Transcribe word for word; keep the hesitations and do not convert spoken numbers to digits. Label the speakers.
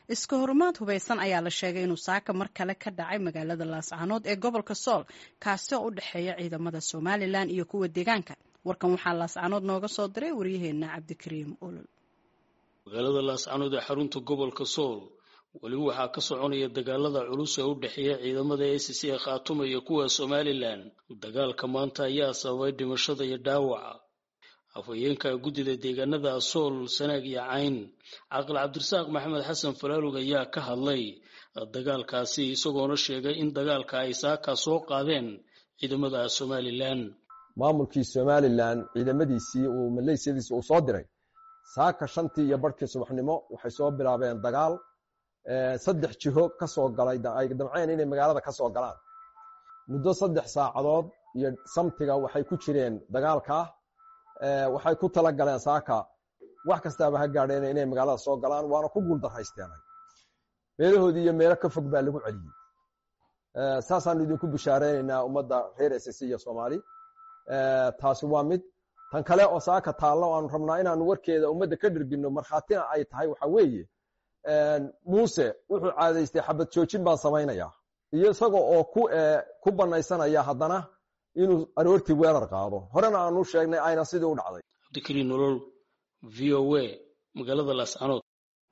Speaker 1: iska horumaad hubeysan ayaa la sheegay inuu saaka mar kale ka dhacay magaalada laascaanood ee gobolka sool kaasi oo u dhexeeya ciidamada somalilan iyo kuwa deegaanka. warkan waxaa laascaanood nooga soo diray waryaheena cabdikariim olol.
Speaker 2: magaalada laascaanood ee xarunta gobolka sool weli waxaa ka soconaya dagaalada culus ee u dhexeeya ciidamada A C C ee Khaatumo iyo kuwa Somaliland. dagaalka maanta ayaa sababay dhimashada iyo dhaawaca. afhayeenka guddida deegaanada Sool, Sanaag iyo Cayn, Aqal Cabdirasaaq Maxamed Xasan Falaalug ayaa ka hadlay dagaalkaasi isagoona sheegay in dagaalka ay saaka soo qaadeen ciidamada Somaliland.
Speaker 3: maamulkii Somaliland ciidamadiisii uu maleysiyadiisa uu soo diray saaka shantii iyo barkii subaxnimo waxay soo bilaabeen dagaal saddex jiho ka soo galay ay damceen inay magaalada ka soo galaan. muddo saddex saacadood iyo samtiga waxay ku jireen dagaalka. waxay ku tala galeen saaka wax kastaaba ha gaadheen inay magaalada soo galaan waana ku guul daraysteen. meelahoodii iyo meelo ka fog baa lagu celiyay. saasaan idinku bishaareynaa ummadda reer S S iyo Soomaali. taasi waa mid tan kale oo saaka taalo aan rabnaa inaan warkeeda ummadda ka dhirgino markhaatina ay tahay waxa weeye Muuse wuxuu caadaystay xabad joojin baan sameeynaya iyo isaga oo ku ku banaysanaya haddana inuu aroortii weerar qaado horena aanu sheegnay ayna sidii u dhacday.
Speaker 2: Cabdikariim Olol, V O A, magaalada Laascaanood.